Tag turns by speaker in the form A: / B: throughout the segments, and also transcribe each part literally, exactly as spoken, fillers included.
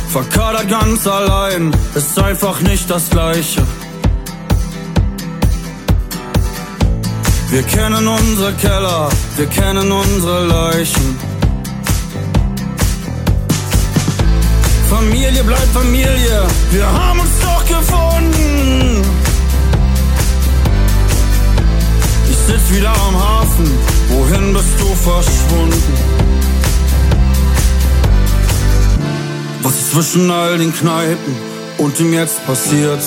A: verkadert ganz allein, ist einfach nicht das Gleiche. Wir kennen unsere Keller, wir kennen unsere Leichen. Familie bleibt Familie, wir haben uns doch gefunden. Ich sitz wieder am Hafen, wohin bist du verschwunden? Was ist zwischen all den Kneipen und dem jetzt passiert?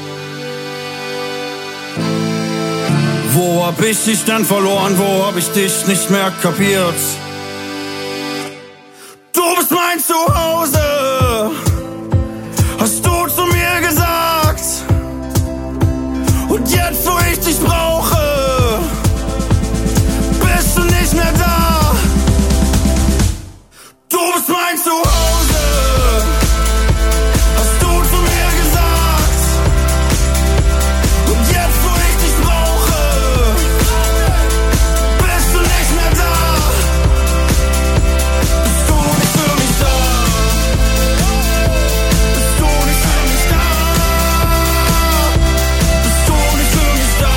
A: Wo hab ich dich denn verloren, wo hab ich dich nicht mehr kapiert? Du bist mein Zuhause, hast du zu mir gesagt. Und jetzt, wo ich dich brauche, bist du nicht mehr da. Du bist mein Zuhause, hast du zu mir gesagt. Und jetzt, wo ich dich brauche, bist du nicht mehr da. Bist du nicht für mich da? Bist du nicht für mich da? Bist du nicht für mich da?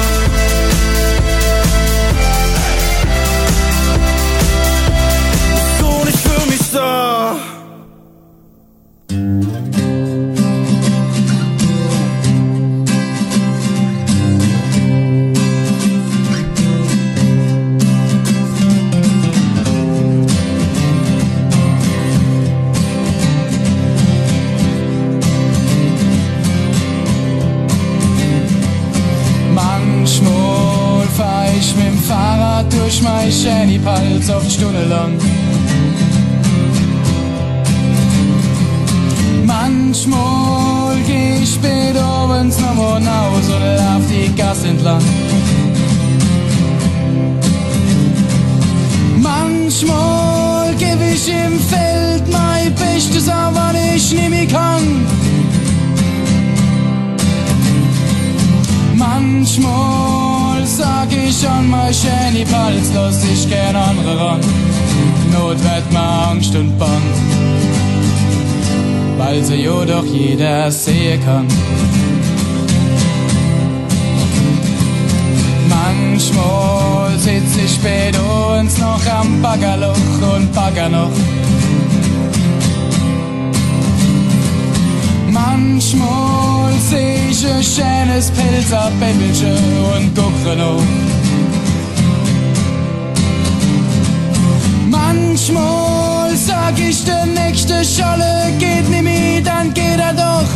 A: Bist du nicht für mich da?
B: Manchmal fahr ich mit dem Fahrrad durch mein Schäni-Pals oft stundenlang. Manchmal geh ich spät abends noch mal nach Hause und lauf die Gasse entlang. Manchmal geb ich im Feld mein Bestes an, wann ich nicht mehr kann. Manchmal sag ich an mein Schäni-Pals, lass dich gern andere ran. Not wird mir Angst und Bang, weil sie ja doch jeder sehen kann. Manchmal sitz ich spät uns noch am Baggerloch und bagger noch. Manchmal seh ich ein schönes Pilzerbäbbelchen und gucke noch. Manchmal sag ich, der nächste Scholle geht nicht mehr, dann geht er doch.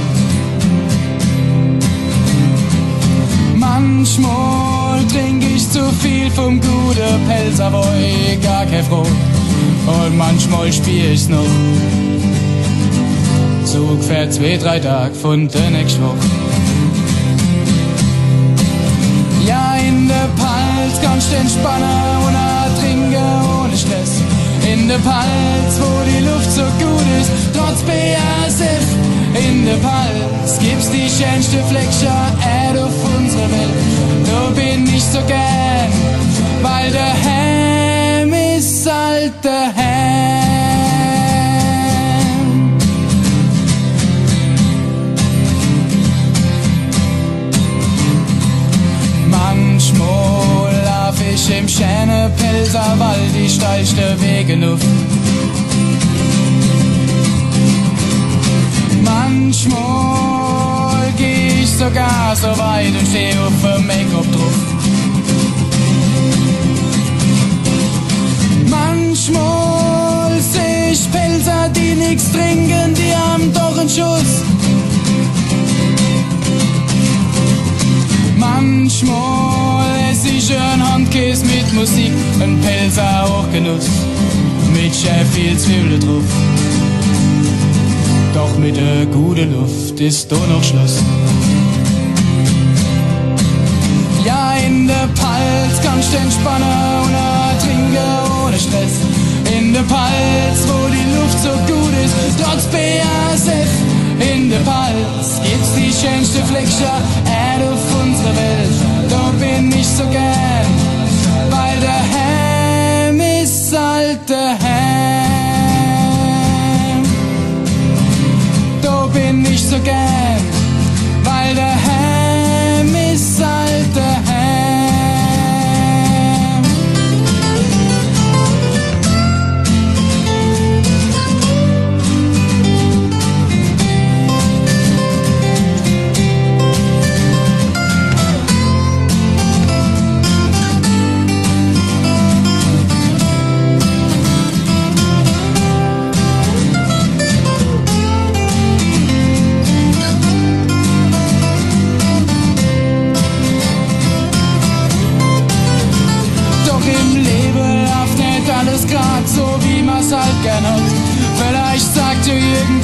B: Manchmal trink ich zu viel vom guten Pelzer, wo ich gar kein froh. Und manchmal spiel ich's noch. So ungefähr zwei, drei Tage von der nächsten Woche. Ja, in der Palz kannst du entspannen und trinken ohne Stress. In der Palz, wo die Luft so gut ist, trotz B A S F. In der Palz gibt's die schönste Fleckscher Erde auf unserer Welt. Da bin ich so gern, weil der Heim ist halt der Heim. Manchmal lauf ich im schönen Pelzerwald die steilste Wege Luft. Manchmal geh ich sogar so weit und steh auf dem Make-up drauf. Manchmal seh ich Pelzer, die nix trinken, die haben doch einen Schuss. Manchmal ess ich ein Handkäse mit Musik, ein Pelzer Hochgenuss, mit schön viel Zwiebeln drauf. Doch mit der guten Luft ist da noch Schluss. Ja, in der Palz kannst du entspannen und trinken ohne Stress. In der Palz, wo die Luft so gut ist, trotz B A S F. In der Palz gibt's die schönste Fleckscher Erde auf unserer Welt. Da bin ich so gern, weil der Heim ist halt der Heim.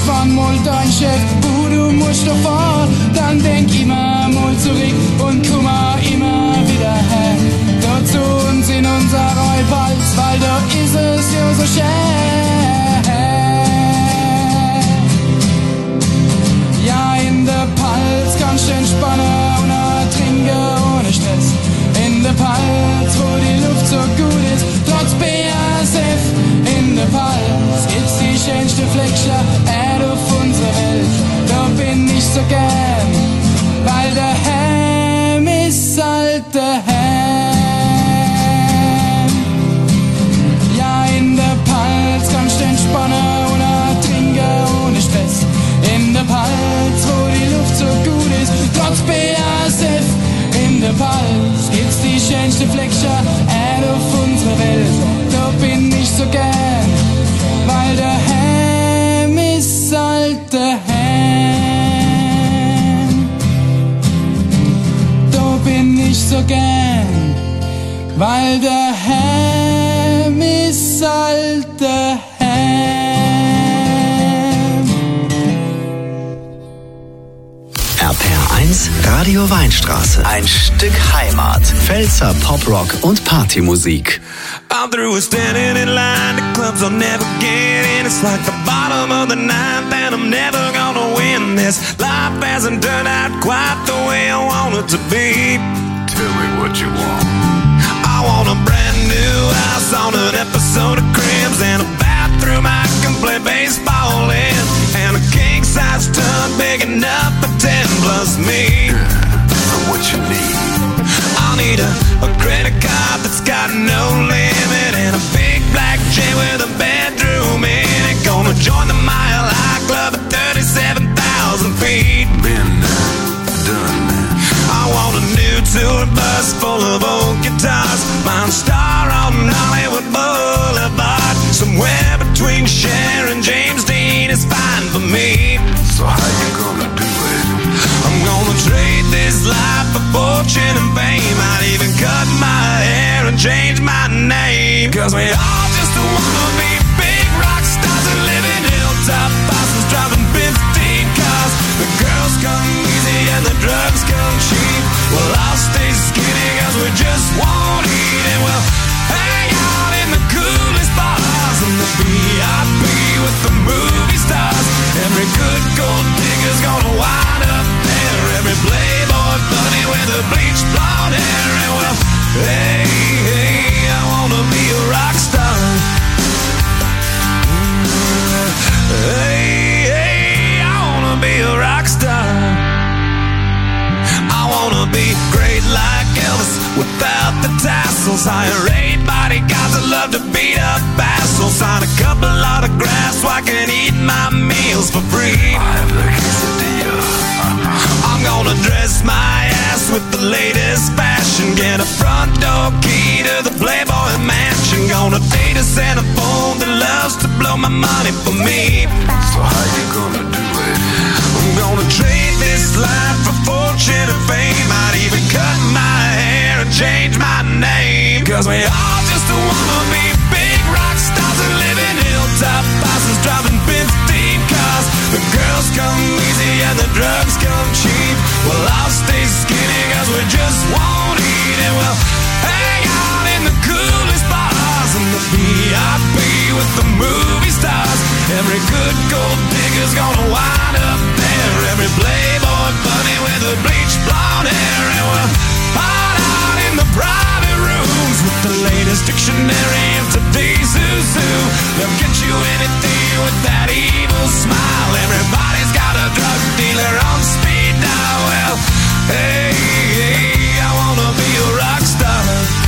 B: wann mal dein Chef, wo du musst doch fort, dann denk immer mal zurück und komm auch immer wieder her. Da zu uns in unser Räuwald, weil da ist es ja so schön. Ja, in der Palz kannst du entspannen und auch trinken ohne Stress. In der Palz, wo die Luft so gut ist, trotz B A S F. In der Palz gibt's die schönste Fleckscher Erde auf unserer Welt. Da bin ich so gern, weil der Helm ist halt der Helm. Ja, in der Palz kannst du entspannen und auch trinken ohne Stress. In der Palz, wo die Luft so gut ist, trotz B A S F. In der Palz gibt's die schönste Fleckscher Erde auf unserer Welt. Da bin ich so gern, weil der Helm ist halt der Helm. Da bin ich so gern, weil der Helm ist halt der Helm.
C: R P R eins Radio Weinstraße. Ein Stück Heimat. Pfälzer Poprock und Partymusik.
A: I'm through with standing in line to clubs I'll never get in. It's like the bottom of the ninth and I'm never gonna win this. Life hasn't turned out quite the way I want it to be.
D: Tell me what you want.
A: I want a brand new house on an episode of Cribs and a bathroom I can play baseball in, and a king-size tub big enough for ten plus me.
D: Yeah, what you need?
A: I'll need a, a credit card that's got no limit and a big black jet with a bedroom in it. Gonna join the Mile High Club at thirty-seven thousand feet.
D: Been there, done that.
A: I want a new tour bus full of old guitars, mine star on Hollywood Boulevard. Somewhere between Cher and James Dean is fine for me.
D: So how you gonna do it?
A: I'm gonna trade this life for fortune and fame. I'd even cut my hair and change my name. Cause we all just wanna be big rock stars and live in hilltop bosses driving fifteen cars. The girls come easy and the drugs come cheap. Well, I'll stay skinny cause we just won't eat, and we'll hang out in the coolest bars and the V I P with the movie stars. Every good gold digger's gonna wind up there. Every playboy bunny with a bleached blonde hair. And well, hey, hey, I wanna be a rock star. Hey, hey, I wanna be a rock star. I wanna be great like Elvis without the tassels. Hire eight bodyguards that love to beat up assholes. Sign a couple autographs so I can eat my meals for free.
D: I have the quesadilla.
A: I'm gonna dress my ass with the latest fashion. Get a front door key to the Playboy Mansion. Gonna date a Santa phone that loves to blow my money for me.
D: So how you gonna do it?
A: I'm gonna trade this life for fortune and fame. I'd even cut my hair and change my name. Cause we all just wanna be big rock stars and live in hilltop bosses driving fifteen cars. The girls come easy and the drugs come cheap. Well, I'll stay skinny cause we just won't eat, and we'll hang out in the coolest bars and the V I P with the movie stars. Every good gold digger's gonna wind up there. Every playboy bunny with a bleached blonde hair. And we'll hide out in the private rooms with the latest dictionary of today's who's who. They'll get you anything with that evil smile. Everybody's got a drug dealer on speed dial. Well, hey, hey, I wanna be a rock star.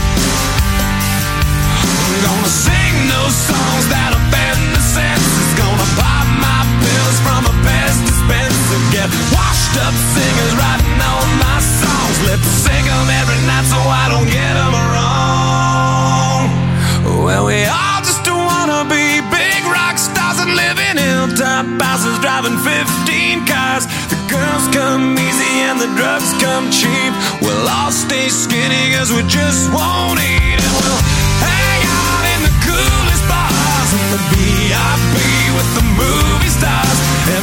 A: I'm gonna sing those songs that offend the senses. Gonna pop my pills from a Pez dispenser. Get washed up singers writing all my songs. Lip sync them every night so I don't get them wrong. Well, we all just wanna be big rock stars and live in hilltop houses driving fifteen cars. The girls come easy and the drugs come cheap. We'll all stay skinny cause we just won't eat, and we'll hang out in the coolest bars and the V I P with the movie stars.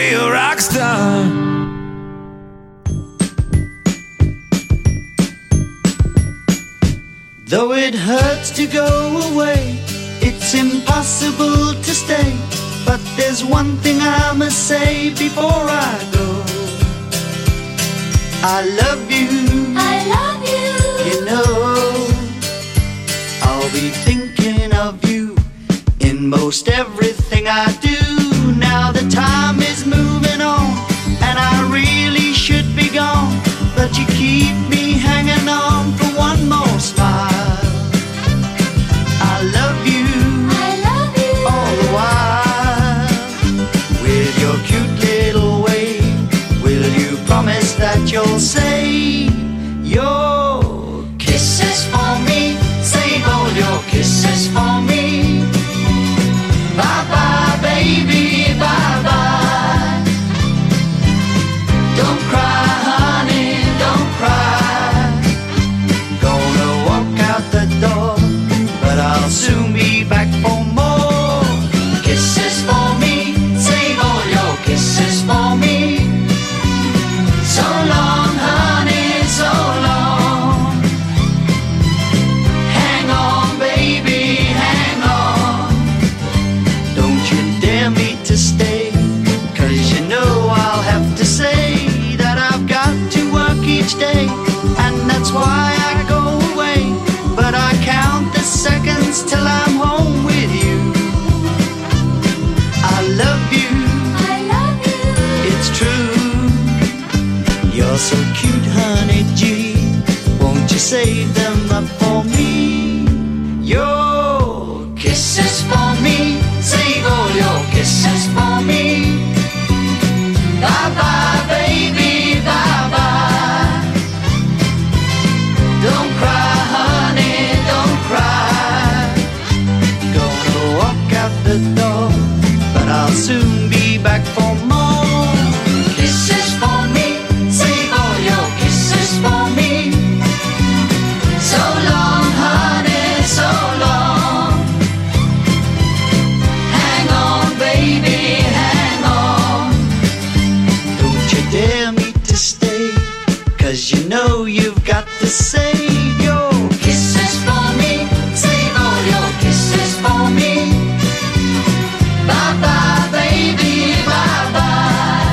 A: be a rock star.
E: Though it hurts to go away, it's impossible to stay. But there's one thing I must say before I go. I love you,
F: I love you.
E: you know. I'll be thinking of you in most everything I do. Now the time is moving on, and I really should be gone, but you keep me hanging on for one more smile. I love you,
F: I love you.
E: all the while. With your cute little way, will you promise that you'll save your kisses for me? Save all your kisses for me. Bye bye, baby, bye bye. Don't cry, honey, don't cry. Gonna walk out the door, but I'll soon be back for more kisses for me. Save all your kisses for me. So long, honey, so long. Hang on, baby, hang on. Don't you dare me to stay, 'cause you know I'll have to say that I've got to work each day, and that's why I go away. But I count the seconds till I'm home with you. I love you,
F: I love you.
E: it's true. You're so cute, honey G. Won't you save them up for me? Your kisses for me. Save all your kisses for me. Bye bye, baby, bye bye. Don't cry, honey, don't cry. Gonna walk out the door, but I'll soon be back for more kisses for me. Save all your kisses for me. So long, honey, so long. Hang on, baby, hang on. Don't you dare me to stay, 'cause you know you've got to save your kisses for me. Save all your kisses for me. Bye bye, baby, bye bye.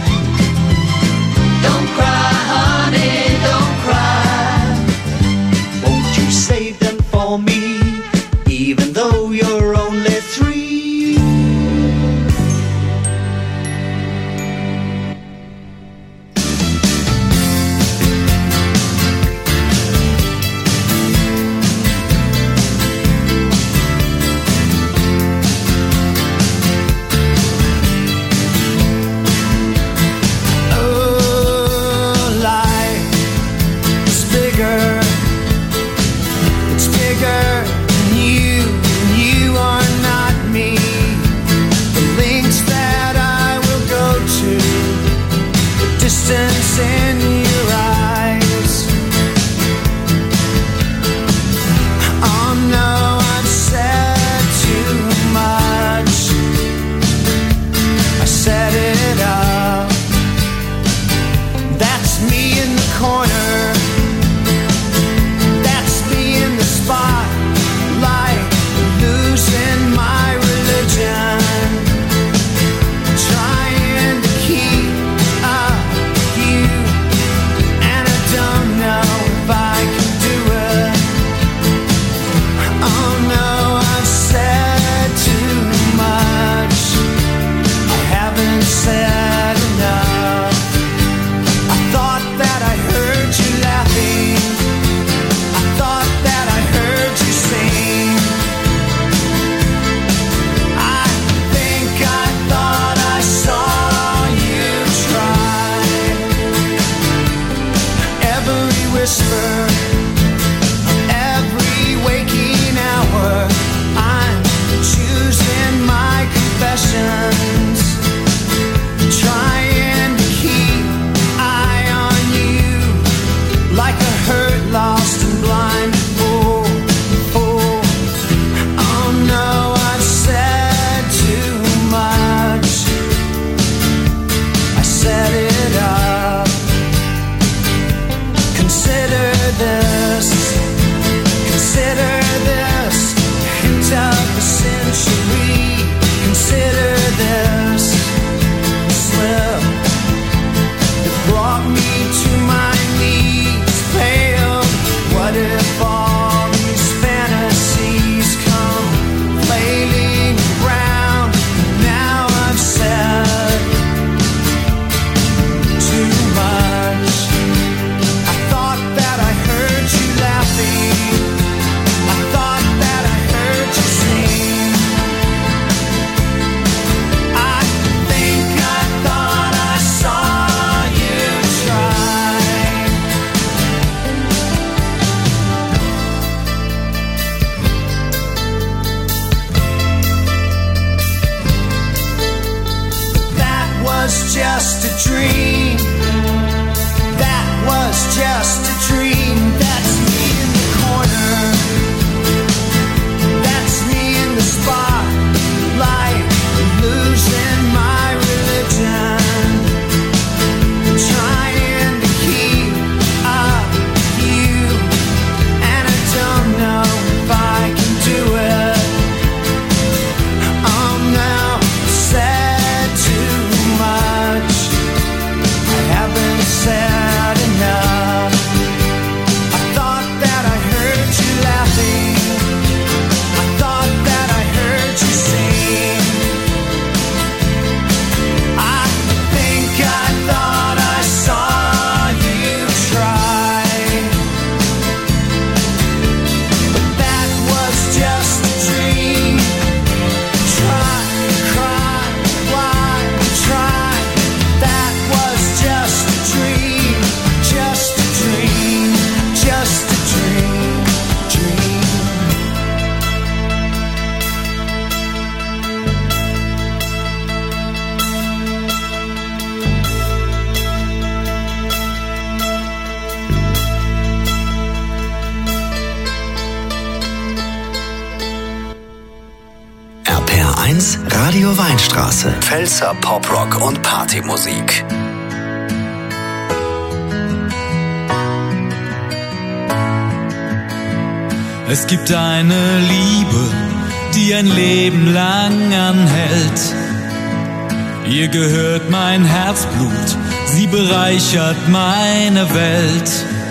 E: Don't cry, honey, don't cry. Won't you save them for me, even though you're only three? just a dream. That was just a dream. That's me in the corner. That's me in the spotlight, losing my religion, trying to keep up with you, and I don't know if I can do it. I'm now said too much. I haven't said enough. I thought that I heard you laughing. I thought that I heard you sing. I think I thought I saw you try, but that was just a dream. Try, cry, why try? That was just a dream, just a dream, just a dream, dream.
C: R P R eins Radio Weinstraße. Pfälzer Poprock und Partymusik.
A: Es gibt eine Liebe, die ein Leben lang anhält. Ihr gehört mein Herzblut, sie bereichert meine Welt.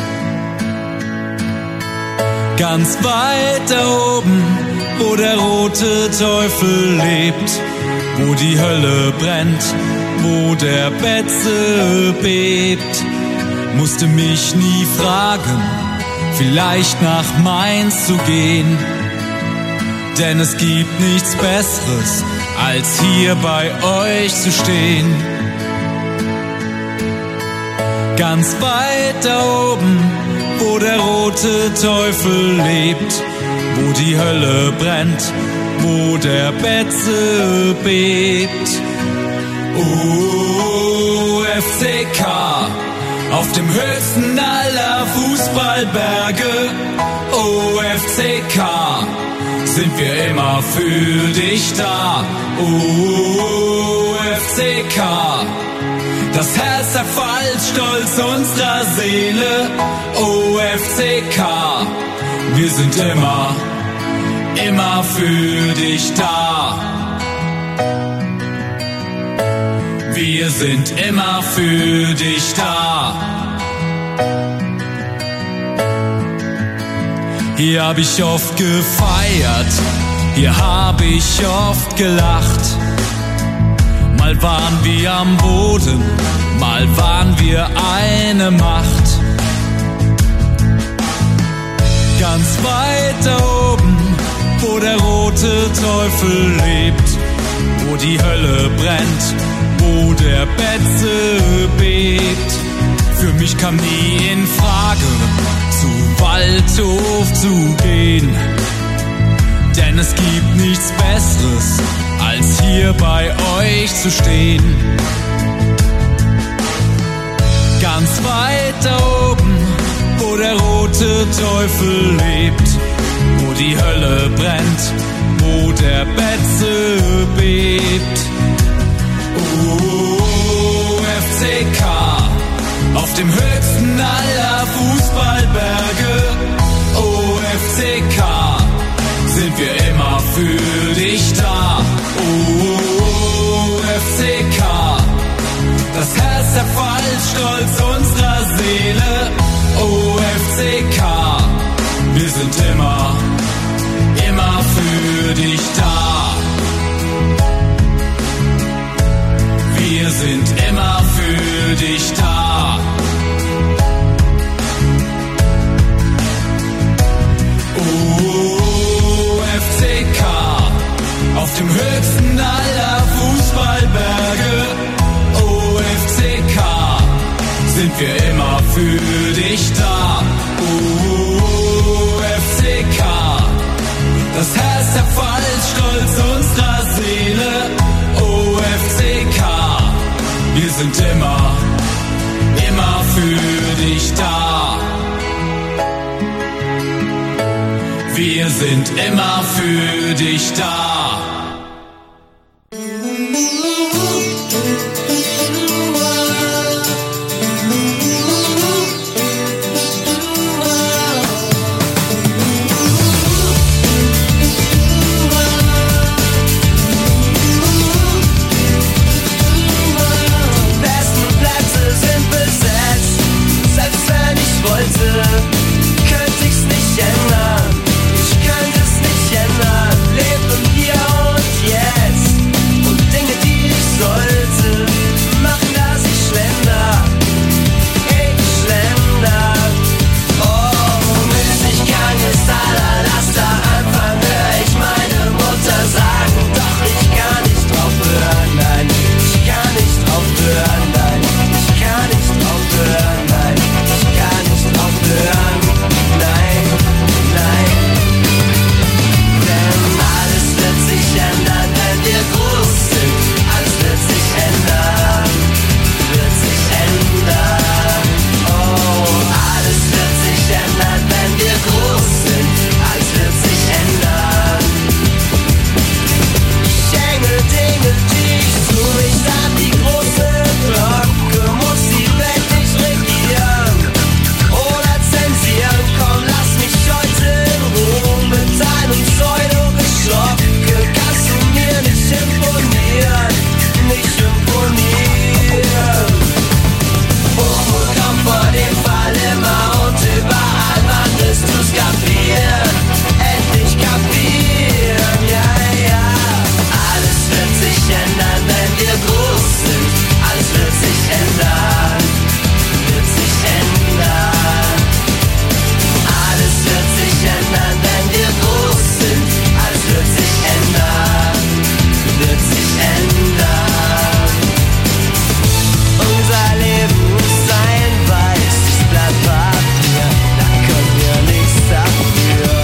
A: Ganz weit da oben, wo der rote Teufel lebt, wo die Hölle brennt, wo der Betze bebt, musste mich nie fragen, vielleicht nach Mainz zu gehen, denn es gibt nichts Besseres, als hier bei euch zu stehen. Ganz weit da oben, wo der rote Teufel lebt, wo die Hölle brennt, wo der Betze bebt. O F C K, auf dem höchsten aller Fußballberge. O F C K, sind wir immer für dich da. O F C K, das Herz der Fallstolz unserer Seele. O F C K, wir sind immer, immer für dich da. Wir sind immer für dich da. Hier hab ich oft gefeiert, hier hab ich oft gelacht. Mal waren wir am Boden, mal waren wir eine Macht. Ganz weit da oben, wo der rote Teufel lebt, wo die Hölle brennt, wo der Betze bebt. Für mich kam nie in Frage, zu Waldhof zu gehen, denn es gibt nichts Besseres, als hier bei euch zu stehen. Ganz weit da oben, wo der rote Teufel lebt, wo die Hölle brennt, wo der Betze bebt. O F C K, auf dem höchsten aller Fußballberge. O F C K, sind wir immer für dich da. O F C K, das Herz der Fallstolz unserer Seele. O F C K, wir sind immer, immer für dich da. Wir sind immer für dich da. O F C K, auf dem höchsten aller Fußballberge. O F C K, sind wir immer für dich da. O F C K, das Herz der Fallstolz unserer Seele. O F C K, wir
B: sind immer, immer für dich da. Wir sind immer für dich da.
G: Könnte ich's nicht ändern, ich könnte es nicht ändern. Lebe im Hier und Jetzt und Dinge, die ich sollte, machen, dass ich schlender, ich schlender. Oh, bis ich krank ist, aller Laster Anfang, hör ich meine Mutter sagen, doch ich kann nicht aufhören, nein, ich kann nicht aufhören, nein, ich kann nicht aufhören, nein, ich kann nicht aufhören, nein, nein. Denn alles wird sich ändern, wenn wir groß sind. Alles wird sich ändern, wird sich ändern. Oh, alles wird sich ändern, wenn wir groß sind. Alles wird sich ändern. Ich hänge Dinge, die ich tu, ich an die große Glocke, muss die Welt nicht regieren oder zensieren. Komm, lass mich heute in Ruhe mit deinem Pseudo-Geschocke. Kannst du mir nicht imponieren, nicht imponieren. Hochmut kommt vor dem Fall immer und überall, wann wirst du's kapieren, endlich kapieren, ja, ja. Alles wird sich ändern, wenn wir groß sind. Alles wird sich ändern, wird sich ändern. Alles wird sich ändern, wenn wir groß sind. Alles wird sich ändern, wird sich ändern. Unser Leben ist ein weißes Blatt Papier, da können wir nichts dafür.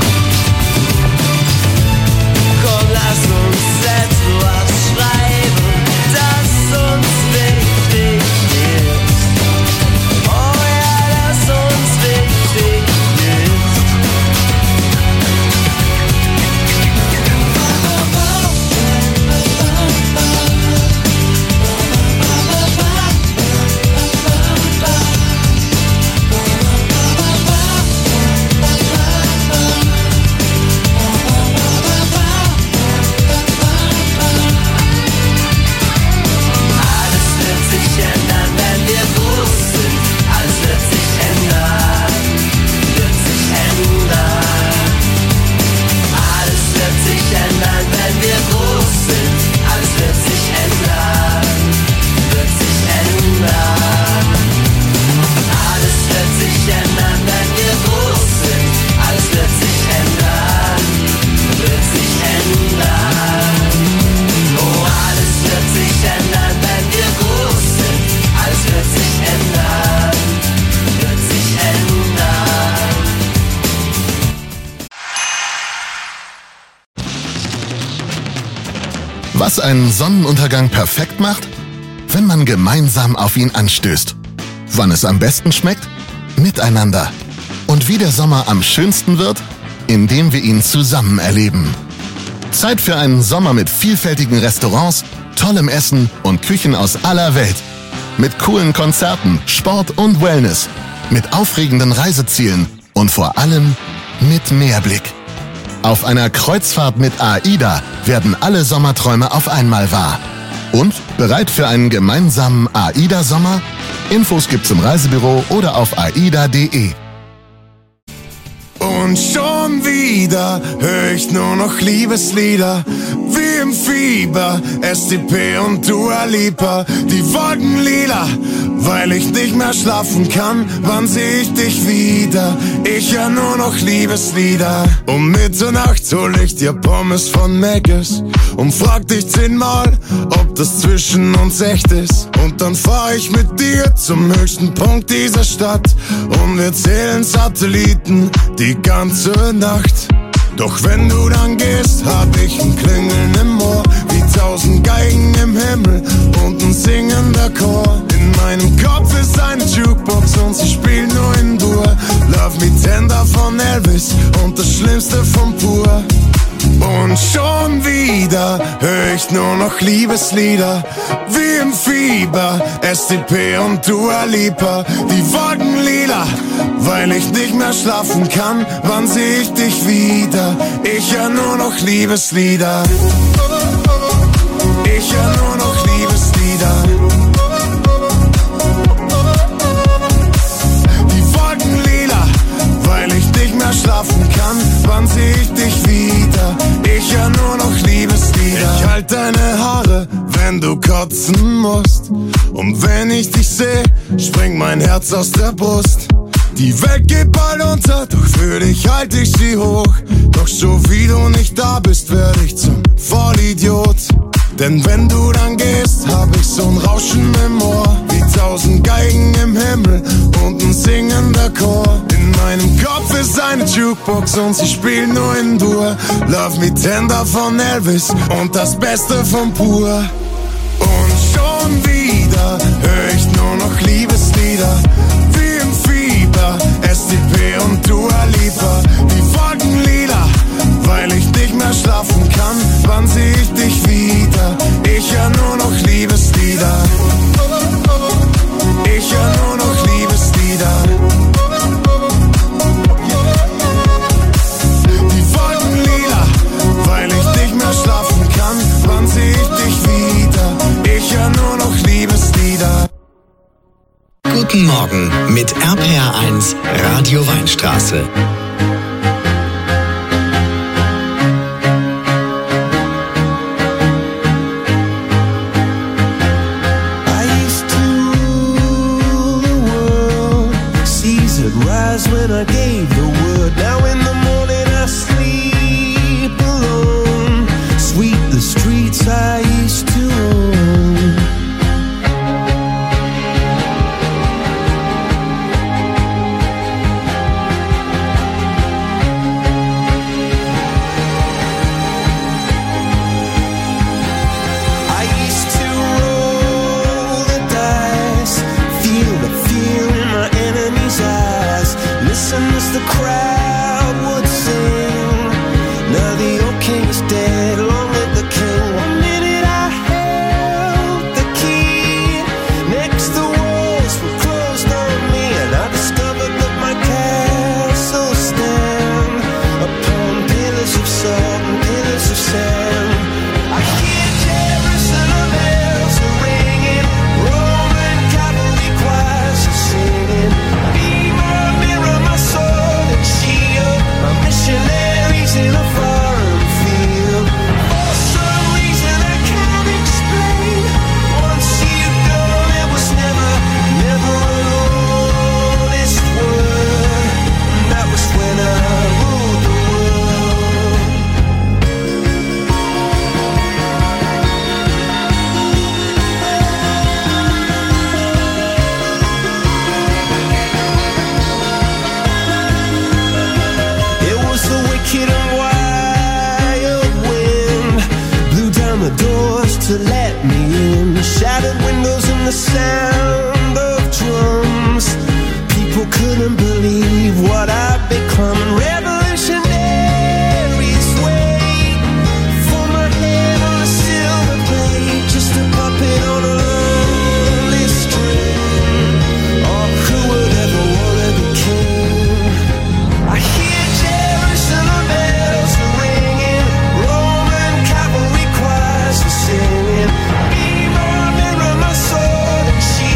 G: Komm, lass uns etwas schreiben, das uns wichtig ist. Oh ja, das uns wichtig ist. Alles wird sich ändern, wenn wir groß sind. Alles wird sich ändern, wird sich ändern. Alles wird sich ändern, wenn wir groß sind. Alles wird sich ändern, wird sich ändern. Alles wird sich ändern, wenn wir groß sind. Alles wird sich ändern, wird sich ändern. Oh, alles wird sich ändern, wenn wir groß sind. Alles wird sich ändern, wird sich ändern.
H: Was einen Sonnenuntergang perfekt macht? Wenn man gemeinsam auf ihn anstößt. Wann es am besten schmeckt? Miteinander. Und wie der Sommer am schönsten wird? Indem wir ihn zusammen erleben. Zeit für einen Sommer mit vielfältigen Restaurants, tollem Essen und Küchen aus aller Welt. Mit coolen Konzerten, Sport und Wellness. Mit aufregenden Reisezielen und vor allem mit Meerblick. Auf einer Kreuzfahrt mit AIDA werden alle Sommerträume auf einmal wahr. Und bereit für einen gemeinsamen AIDA-Sommer? Infos gibt's im Reisebüro oder auf aida punkt de.
A: Und schon wieder höre ich nur noch Liebeslieder, wie im Fieber, S T P und Dua Lipa. Die Wolken lila, weil ich nicht mehr schlafen kann. Wann seh ich dich wieder? Ich hör nur noch Liebeslieder. Um Mitternacht hol ich dir Pommes von Mc's und frag dich zehnmal, ob das zwischen uns echt ist. Und dann fahr ich mit dir zum höchsten Punkt dieser Stadt und wir zählen Satelliten die ganze Nacht. Doch wenn du dann gehst, hab ich ein Klingeln im Ohr, wie tausend Geigen im Himmel und ein singender Chor. In meinem Kopf ist eine Jukebox und sie spielt nur in Dur. Love Me Tender von Elvis und das Schlimmste von Pur. Und schon wieder hör ich nur noch Liebeslieder, wie im Fieber, S T P und Dua Lipa. Die Wolken lila, weil ich nicht mehr schlafen kann. Wann seh ich dich wieder? Ich hör nur noch Liebeslieder. Ich hör nur noch Liebeslieder. Die Wolken lila, weil ich nicht mehr schlafen kann. Wann seh ich dich wieder? Ich hör nur noch Liebeslieder. Ich halt deine Haare, wenn du kotzen musst. Und wenn ich dich seh, springt mein Herz aus der Brust. Die Welt geht bald unter, doch für dich halt ich sie hoch. Doch so wie du nicht da bist, werd ich zum Vollidiot. Denn wenn du dann gehst, hab ich so'n Rauschen im Ohr, wie tausend Geigen im Himmel und ein singender Chor. In meinem Kopf ist eine Jukebox und sie spielt nur in Dur. Love Me Tender von Elvis und das Beste von Pur. Und schon wieder hör ich nur noch Liebeslieder, wie im Fieber, S T P und Dua Lipa. Die Wolken lila, weil ich nicht mehr schlafen kann. Wann seh ich dich wieder? Ich hör nur noch Liebeslieder. Ich hör nur noch Liebeslieder. Die Wolken lila, weil ich nicht mehr schlafen kann. Wann seh ich dich wieder? Ich hör nur noch Liebeslieder.
C: Guten Morgen mit R P R eins Radio Weinstraße.
G: When I gave the word, now in the morning I sleep alone. Sweep the streets I used to own. I used to roll the dice, feel the fear in my enemy's eyes. Listen as the crowd would sing. Now the old king is dead, long live the king. One minute I held the key, next the walls were closed on me, and I discovered that my castle stand upon pillars of salt and pillars of sand. I hear Jerusalem bells are ringing, Roman cavalry choirs are singing. Be my mirror, my sword and shield, my missionaries in a foreign field. For some reason I can't explain, once you've gone it was never, never an honest word. And that was when I ruled the world. It was the wicked and wild wind, blew down the doors to let me in. Shattered windows and the sound of drums. People couldn't believe what I'd become. Revolutionaries wait for my head on a silver plate, just a puppet on a lonely string. Oh, who would ever wanna be king? I hear Jerusalem bells are ringing, Roman cavalry choirs are singing. Be my mirror, my sword and shield.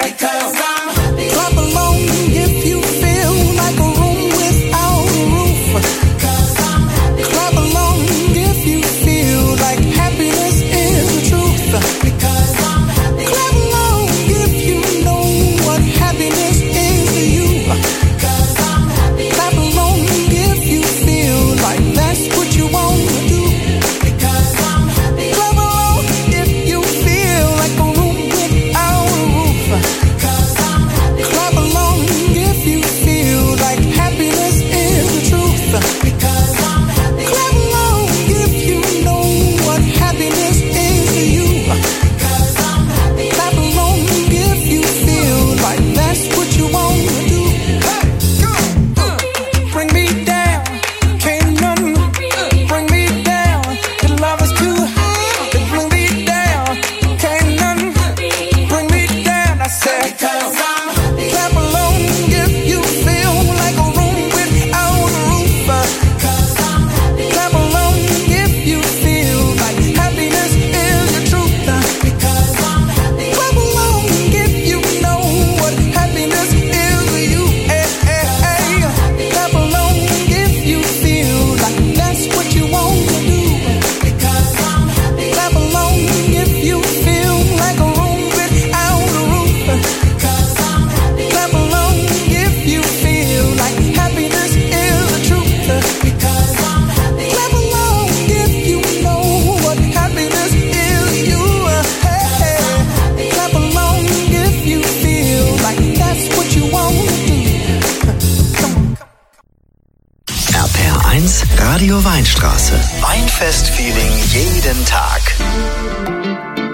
G: because I'm happy.
B: Clap along if you feel like a room without a roof.
G: Because I'm happy.
B: Clap along if you feel like happiness is the truth.
G: Because I'm happy.
B: Clap along if you know what happiness is to you.
G: Because I'm happy.
B: Clap along if you feel like that's what you want to do.
G: Because I'm happy.
B: Clap along if you feel like a room without a roof.
G: Because I'm happy.
B: Clap along if you feel like happiness is the truth.
G: Because I'm happy.
B: Clap along if you know what happiness is to you.
G: Because I'm happy.
B: Clap along if you feel like that's what you want to do. Bring me down, can't nothing bring me down. The love is too high to bring me down. Can't nothing bring me down. I said,
G: Because I'm happy.
B: clap along if you feel like a room without a roof.
G: Because I'm happy.
B: Clap along if you feel like happiness is the truth.
G: Because I'm happy.
B: Clap along if you know what happiness is to you. Hey, hey, hey. Clap along if you feel like that's what you want to do.
G: Because I'm happy.
B: Clap along if you feel like a room without a roof.
G: Because I'm happy.
B: Clap along if you feel like happiness is the truth.
G: Because I'm happy.
B: Clap along if you know what happiness is to you. Hey, hey. Clap along if you feel like that's what you want to do. Come on.
C: R P R eins Radio Weinstraße. Weinfest-Feeling jeden Tag.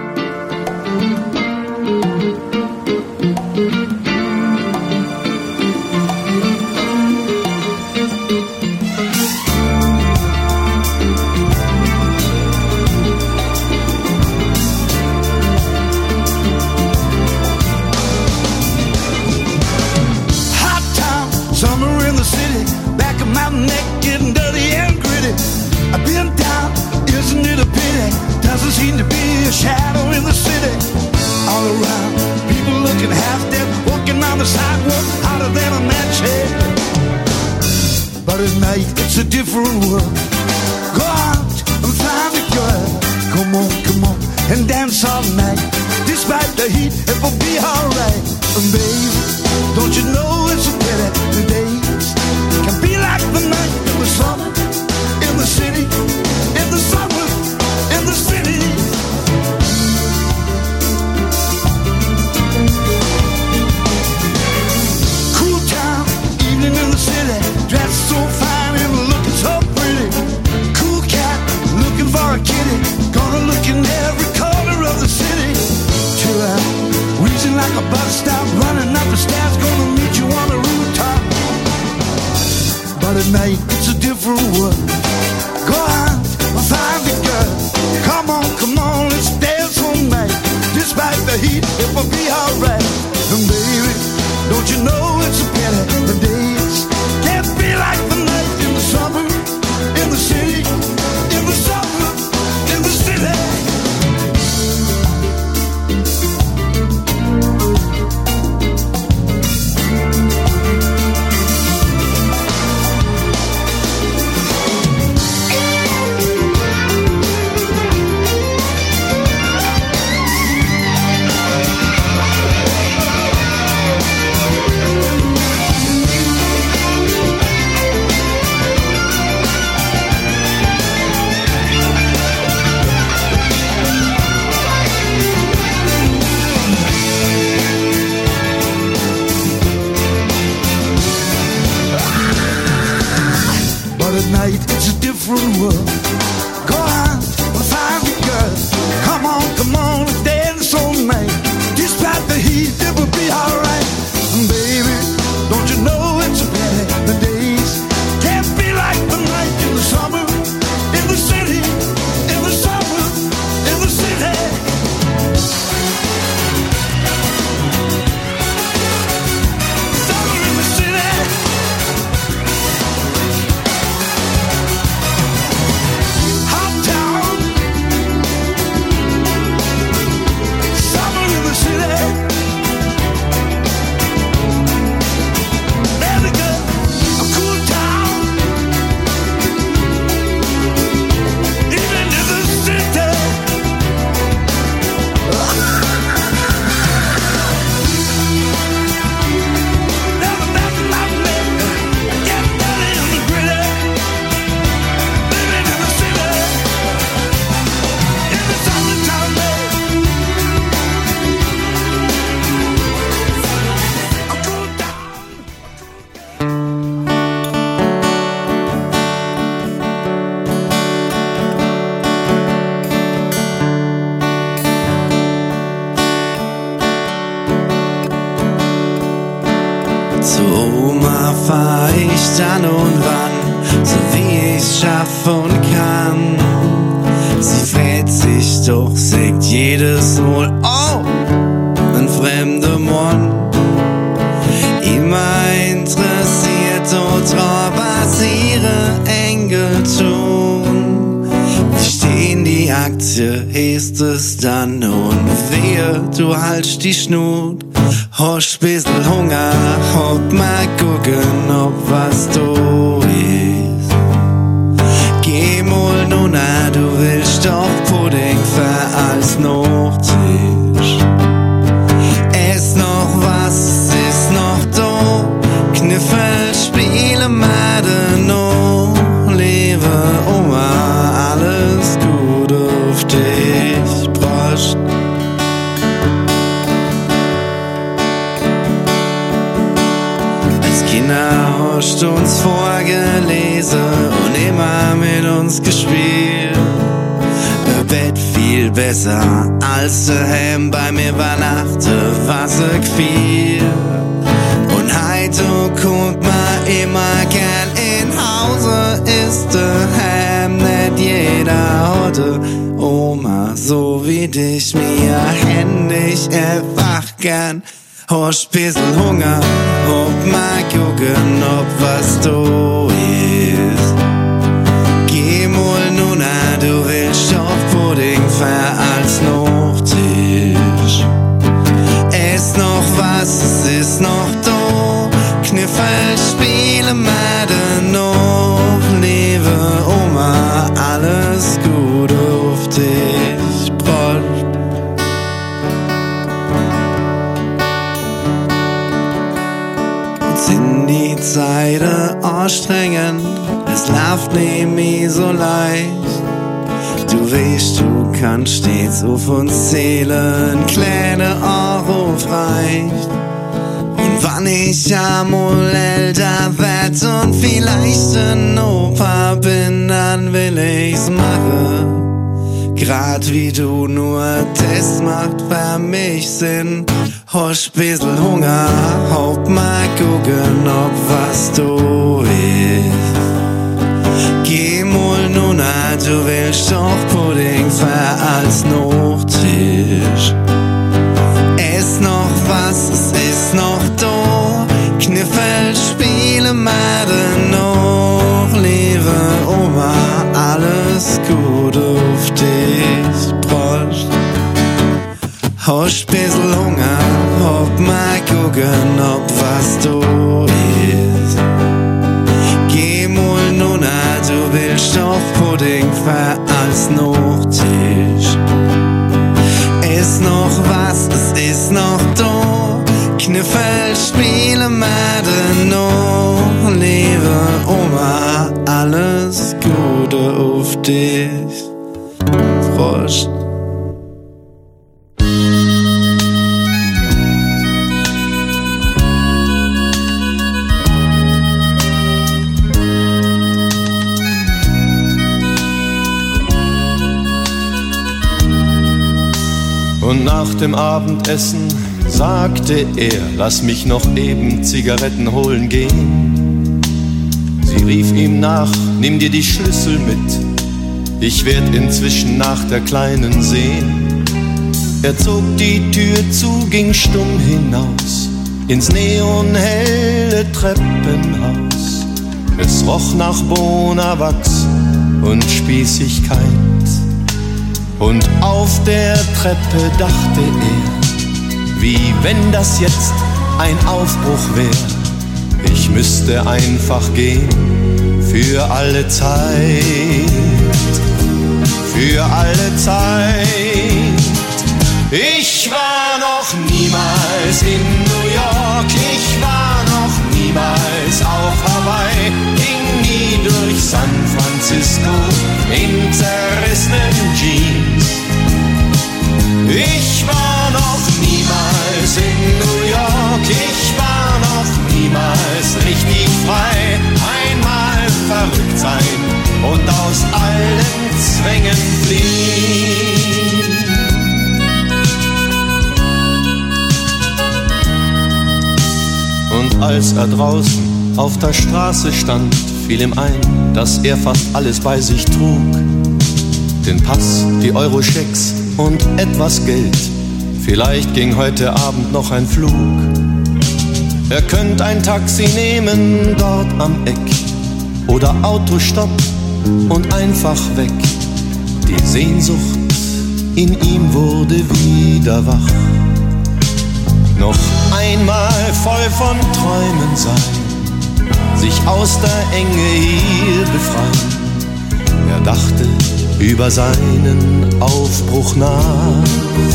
A: Hot town, summer in the city, back of my neck getting dirty and gritty. I've been down, isn't it a pity? Doesn't seem to be a shadow in the city. All around, people looking half dead, walking on the sidewalk, hotter than a match head. But at night, it's a different world. Go out and find a girl. Come on, come on, and dance all night. Despite the heat, it will be alright. And baby, don't you know it's a pity the days can be like the night in the summer, in the city, in the summer, in the city. Cool town, evening in the city, dressed so fine and looking so pretty. Cool cat, looking for a kitty, gonna look in every corner of the city. Chill out, wheezing like a bus stop, running up the stairs, gonna meet you on the rooftop. But at night, it's a different world. Go out and find a girl. Come on, come on, let's dance all night. Despite the heat, it will be alright. And baby, don't you know it's a pity the days can't be like the night in the summer, in the city, in the summer, in the city. But at night it's a different world. Go out and find a girl. Come on, come on, and dance all night. Despite the heat, it will be alright. And baby, don't you know it's a pity the days can't be like the night in the summer, in the city, in the summer, in the city. Summer in the city.
I: Zu Oma fahr ich dann und wann, so wie ich's schaff und kann. Sie freut sich, doch sagt jedes Mal, oh, ein fremder Mann. Immer interessiert und was ihre Engel tun. Die stehen die Aktie, heißt es dann und wehe, du haltst die Schnut. Hast bissl Hunger, hopp mal gucken, ob was du ist. Geh mal nun, du willst doch Pudding für als Nachtisch. Ess noch was, ist noch da, Kniffel, Spiele, Made noch. Lebe Oma, alles gut auf dich, Prost. Kinder hast uns vorgelesen und immer mit uns gespielt. Ein Bett viel besser als daheim, bei mir war Nacht, was er gefiel. Und heute kommt man immer gern in Hause, ist daheim nicht jeder heute. Oma, so wie dich, mir händig erwacht gern. Hast bissl Hunger, ob mal gucken, ob was du ist. Geh mal nun, du willst doch Pudding für als Nachtisch. Ess noch was, es ist noch da, Kniffel, Spiele, Made noch. Liebe Oma, alles gut auf dich, Prost. Sind die Zeiten anstrengend, es läuft nicht mehr so leicht. Du weißt, du kannst stets auf uns zählen, kleine Anruf reicht. Und wann ich einmal älter werd und vielleicht ein Opa bin, dann will ich's machen. Grad wie du, nur das macht für mich Sinn. Hast bissl Hunger, hopp mal gucken, ob was du ist. Geh mal nun, du willst doch Pudding für als Nachtisch. Ess noch was, es ist noch da, Kniffel, Spiele, Made noch. Liebe Oma, alles gut auf dich, Prost. Hast bissl Hunger, hopp mal gucken, ob was du ist. Geh mal nun, du willst doch Pudding für als Nachtisch. Ist noch was, es ist noch da, Kniffel, Spiele, Made noch. Liebe Oma, alles Gute auf dich, Prost.
J: Und nach dem Abendessen sagte er, lass mich noch eben Zigaretten holen gehen. Sie rief ihm nach, nimm dir die Schlüssel mit, ich werd inzwischen nach der Kleinen sehen. Er zog die Tür zu, ging stumm hinaus, ins neonhelle Treppenhaus. Es roch nach Bonawachs und Spießigkeit. Und auf der Treppe dachte er, wie wenn das jetzt ein Aufbruch wär. Ich müsste einfach gehen, für alle Zeit, für alle Zeit. Ich war noch niemals in New York, ich war noch niemals auf Hawaii, ging nie durch San Francisco in zerrissenen Jeans. Ich war noch niemals in New York, ich war noch niemals richtig frei. Einmal verrückt sein und aus allen Zwängen fliehen. Und als er draußen auf der Straße stand, fiel ihm ein, dass er fast alles bei sich trug. Den Pass, die Euro-Schecks und etwas Geld. Vielleicht ging heute Abend noch ein Flug. Er könnte ein Taxi nehmen dort am Eck oder Autostopp und einfach weg. Die Sehnsucht in ihm wurde wieder wach. Noch einmal voll von Träumen sein, sich aus der Enge hier befreien. Er dachte über seinen Aufbruch nach,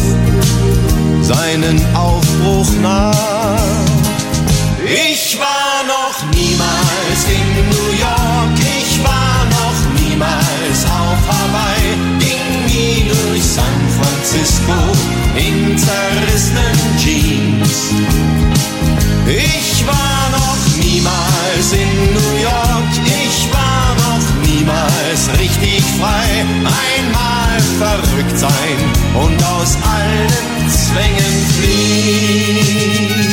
J: seinen Aufbruch nach. Ich war noch niemals in New York, ich war noch niemals auf Hawaii, ging nie durch San Francisco in zerrissenen Jeans. Ich war noch niemals in New York, ich war noch niemals richtig frei. Einmal verrückt sein und aus allen Zwängen fliehen.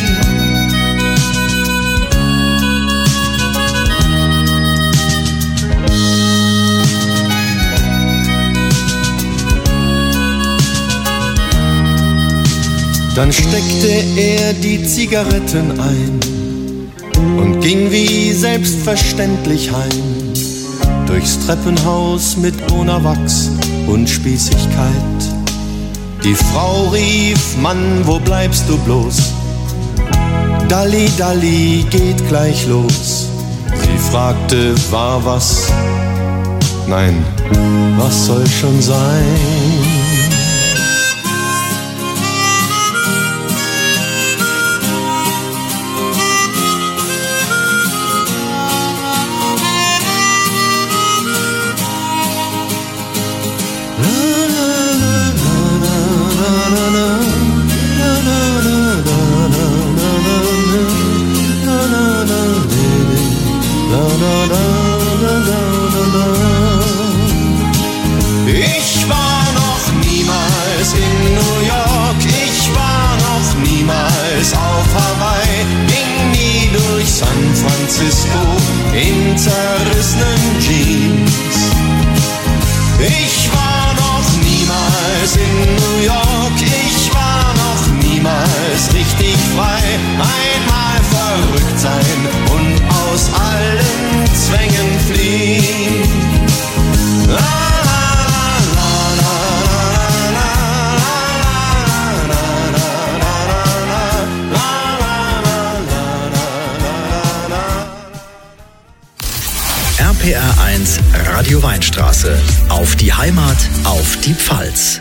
J: Dann steckte er die Zigaretten ein und ging wie selbstverständlich heim. Durchs Treppenhaus mit Bonawachs und Spießigkeit. Die Frau rief, Mann, wo bleibst du bloß? Dalli, Dalli, geht gleich los. Sie fragte, war was? Nein, was soll schon sein? Ich war noch niemals in New York, ich war noch niemals auf Hawaii, ging nie durch San Francisco in zerrissenen Jeans. Ich war noch niemals in New York, ich war noch niemals richtig frei. Einmal verrückt sein und aus allen Zwängen fliehen. La,
C: R P R eins Radio Weinstraße. Auf die Heimat, auf die Pfalz.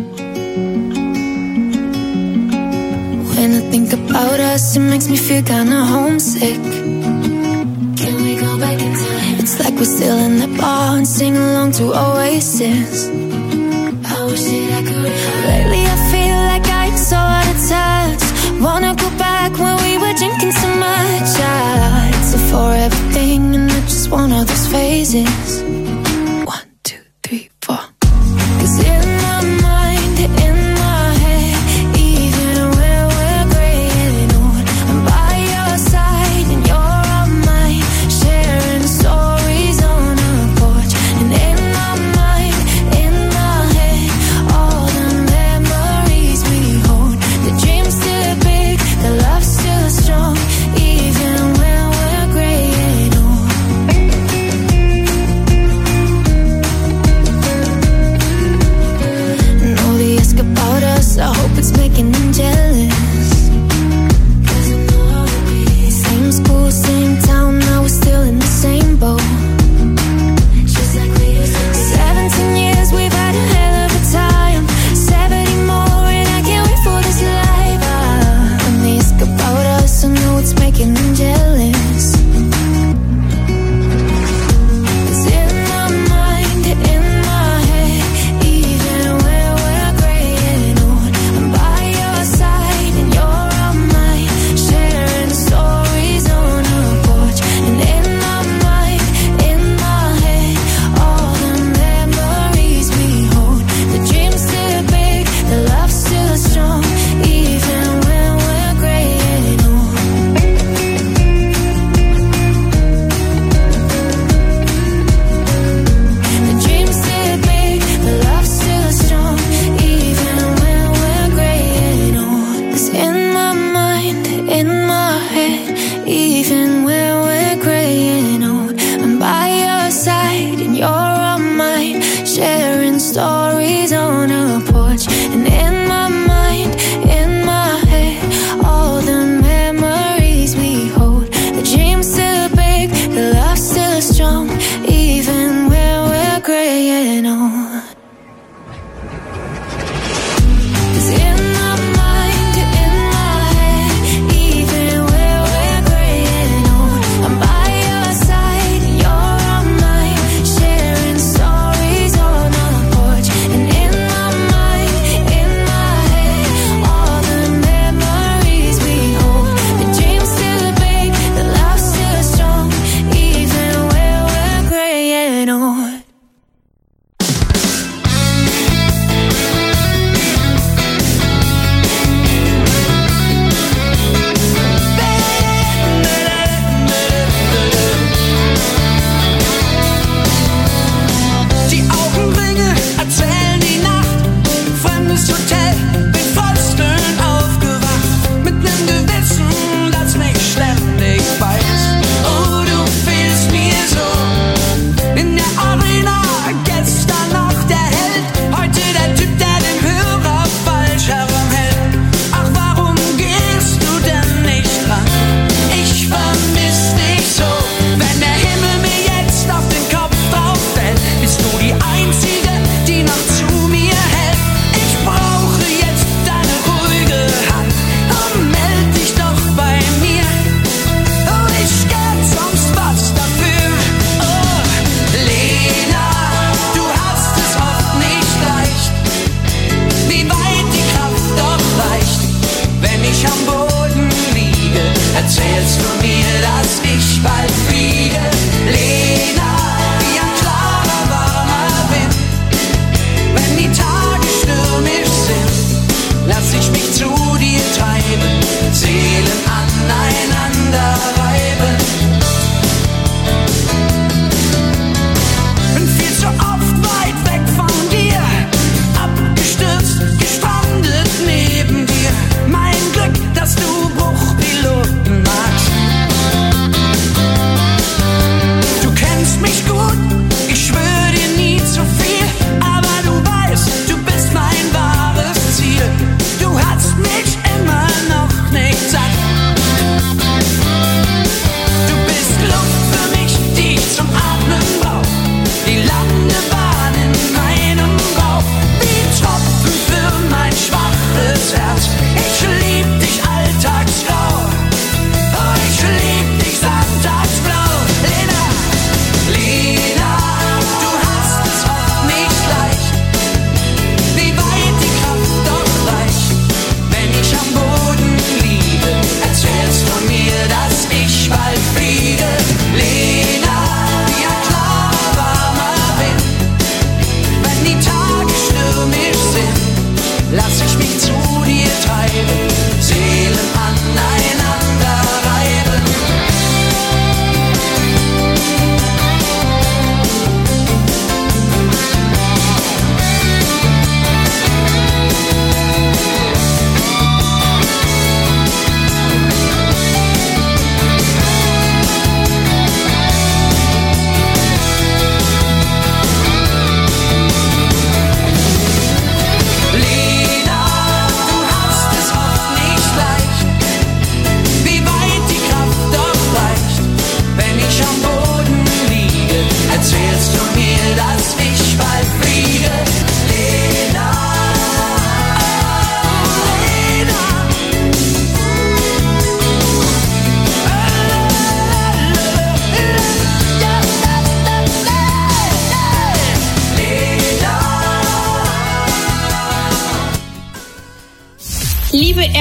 F: When I think about us, it makes me feel kinda homesick. Can we go back in time? It's like we're still in the bar and sing along to Oasis. I wish that I could. Lately I feel like I'm so out of touch. Wanna go back when we were drinking so much. I like to for everything and not just one of those phases. One, two, three, four. 'Cause in my mind, in my head, even when we're graying old, I'm by your side and you're on mine, sharing stories on a porch. And in my mind, in my head, all the memories we hold. The dream's still big, the love's still strong, even when we're graying old.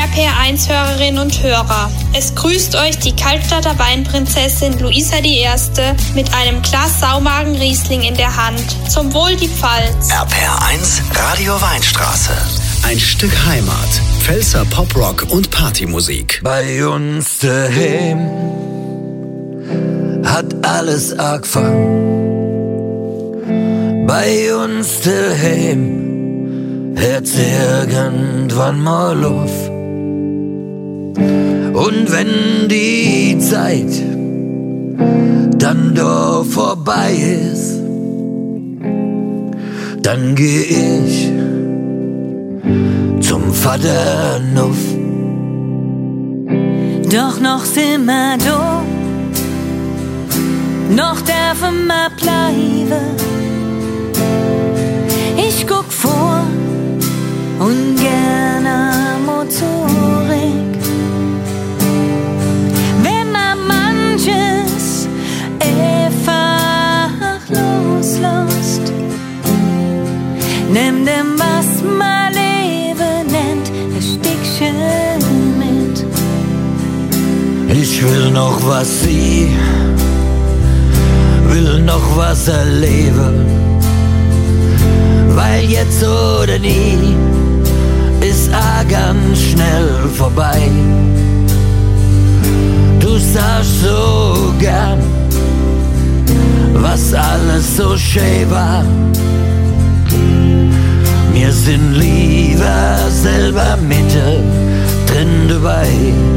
K: P R eins Hörerinnen und Hörer. Es grüßt euch die Kaltstadter Weinprinzessin Luisa die Erste mit einem Glas Saumagen-Riesling in der Hand. Zum Wohl die Pfalz.
C: R P R eins Radio Weinstraße. Ein Stück Heimat. Pfälzer Poprock und Partymusik.
L: Bei uns daheim hat alles angefangen. Bei uns daheim hört's irgendwann mal auf. Und wenn die Zeit dann doch vorbei ist, dann geh ich zum Vater Nuff.
M: Doch noch sind wir da, noch dürfen wir bleiben. Ich guck vor und gerne mal zurück. Wenn man manches einfach loslässt, nimm dem, was man Leben nennt, ein Stückchen mit.
L: Ich will noch was sehen, will noch was erleben, weil jetzt oder nie ist a ganz schnell vorbei. Du sagst so gern, was alles so schön war. Wir sind lieber selber Mitte drin dabei.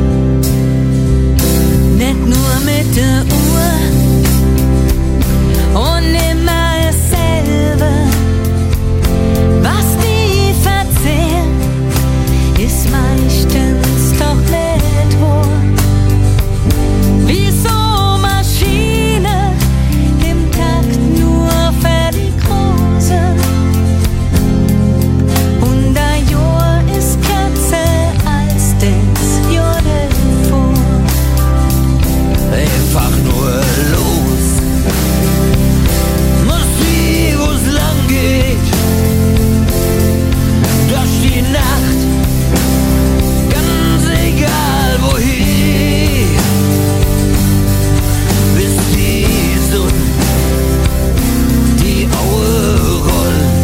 M: Nicht nur mit der Uhr und immer dasselbe. Was die verzehrt, ist meistens doch nicht wahr. Wie so Maschine im Takt nur für die Große. Und ein Jahr ist kürzer als das Jahr davor.
L: Einfach nur los, muss wie wo's lang geht. Durch die Nacht, ganz egal wohin, bis die Sonne die Aue rollt.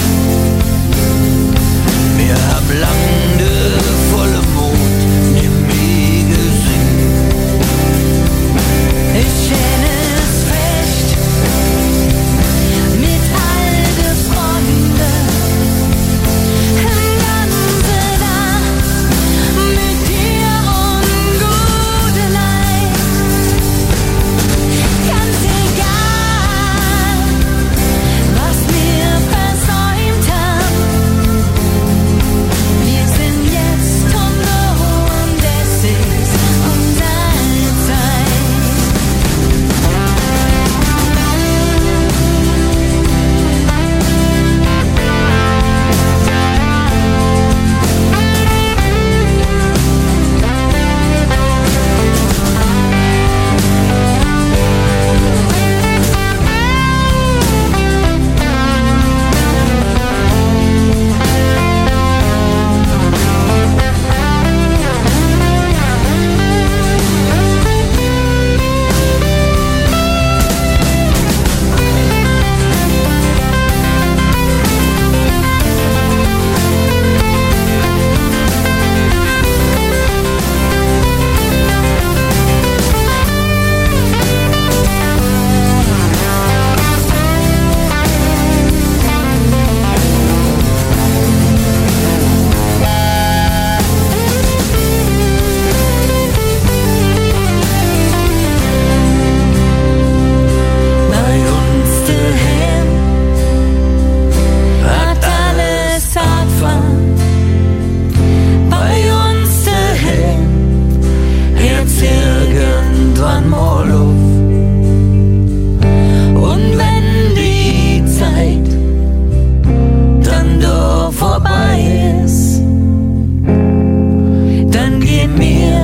L: Wir haben lang de volle Mond nimm mich gesehen.
M: Ich kenne es recht mit all de Freunde, ein ganze Tag mit dir und gute Leid. Ganz egal, was wir versäumt haben, wir sind jetzt und das ist unsere Zeit. Bei uns daheim hat alles angefangen. Bei uns daheim hört's irgendwann mal auf. Und wenn die Zeit dann doch vorbei ist, dann gehen wir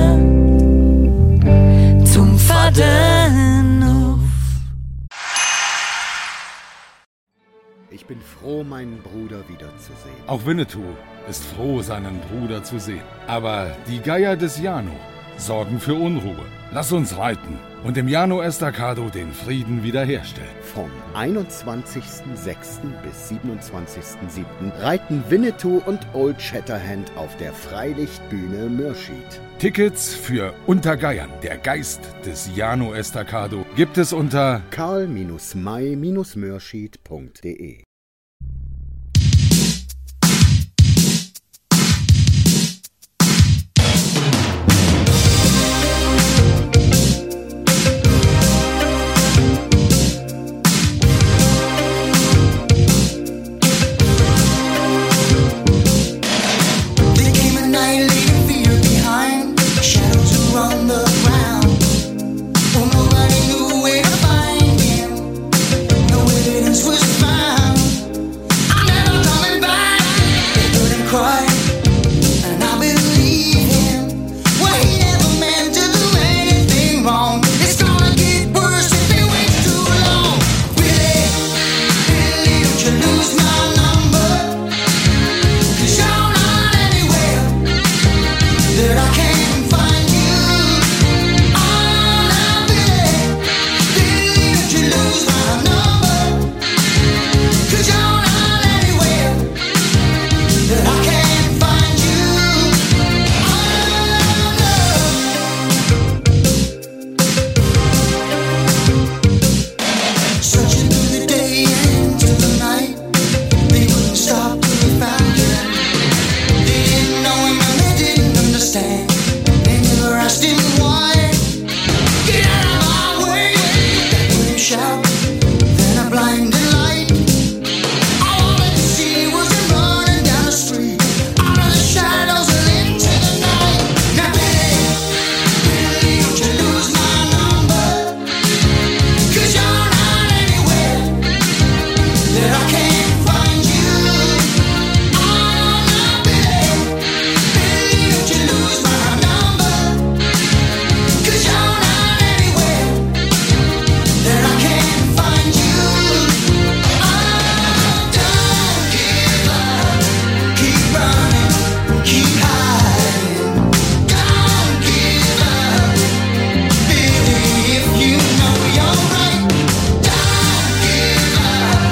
M: zum Vater Nuff.
N: Ich bin froh. froh, meinen Bruder wiederzusehen.
O: Auch Winnetou ist froh, seinen Bruder zu sehen. Aber die Geier des Jano sorgen für Unruhe. Lass uns reiten und im Jano Estacado den Frieden wiederherstellen.
N: Vom einundzwanzigsten sechsten bis siebenundzwanzigsten siebten reiten Winnetou und Old Shatterhand auf der Freilichtbühne Mürschid.
O: Tickets für Unter Geiern, der Geist des Jano Estacado, gibt es unter
N: karl Bindestrich may Bindestrich mürschid punkt de.